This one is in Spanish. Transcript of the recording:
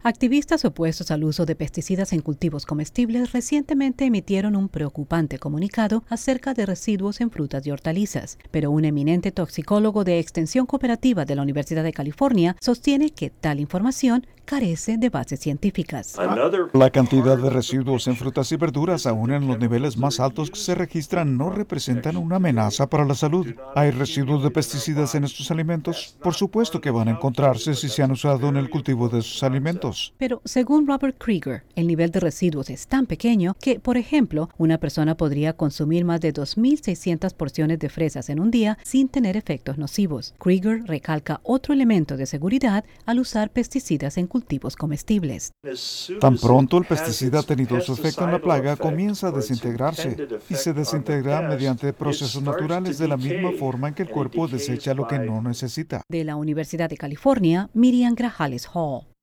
Activistas opuestos al uso de pesticidas en cultivos comestibles recientemente emitieron un preocupante comunicado acerca de residuos en frutas y hortalizas, pero un eminente toxicólogo de Extensión Cooperativa de la Universidad de California sostiene que tal información carece de bases científicas. La cantidad de residuos en frutas y verduras, aún en los niveles más altos que se registran, no representan una amenaza para la salud. ¿Hay residuos de pesticidas en estos alimentos? Por supuesto que van a encontrarse si se han usado en el cultivo de esos alimentos. Pero según Robert Krieger, el nivel de residuos es tan pequeño que, por ejemplo, una persona podría consumir más de 2.600 porciones de fresas en un día sin tener efectos nocivos. Krieger recalca otro elemento de seguridad al usar pesticidas en cultivos comestibles. Tan pronto el pesticida ha tenido su efecto en la plaga, comienza a desintegrarse y se desintegra mediante procesos naturales de la misma forma en que el cuerpo desecha lo que no necesita. De la Universidad de California, Miriam Grajales Hall.